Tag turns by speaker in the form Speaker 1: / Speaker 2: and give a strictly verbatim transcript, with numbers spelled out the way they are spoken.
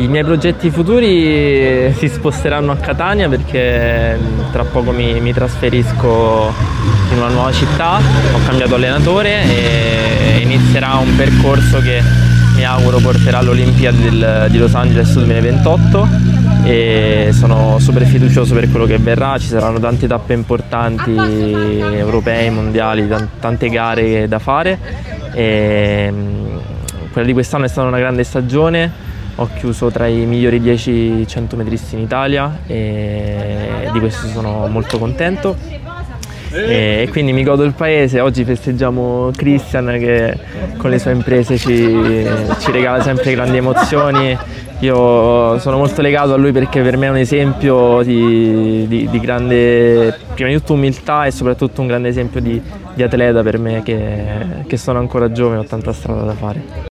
Speaker 1: I miei progetti futuri si sposteranno a Catania perché tra poco mi, mi trasferisco in una nuova città, ho cambiato allenatore e inizierà un percorso che mi auguro porterà all'Olimpiadi del, di Los Angeles duemilaventotto e sono super fiducioso per quello che verrà. Ci saranno tante tappe importanti, europei, mondiali, tante gare da fare e quella di quest'anno è stata una grande stagione, ho chiuso tra i migliori dieci centometristi in Italia e di questo sono molto contento. E quindi mi godo il paese. Oggi festeggiamo Christian che con le sue imprese ci, ci regala sempre grandi emozioni. Io sono molto legato a lui perché per me è un esempio di, di, di grande, prima di tutto umiltà e soprattutto un grande esempio di, di atleta per me che, che sono ancora giovane e ho tanta strada da fare.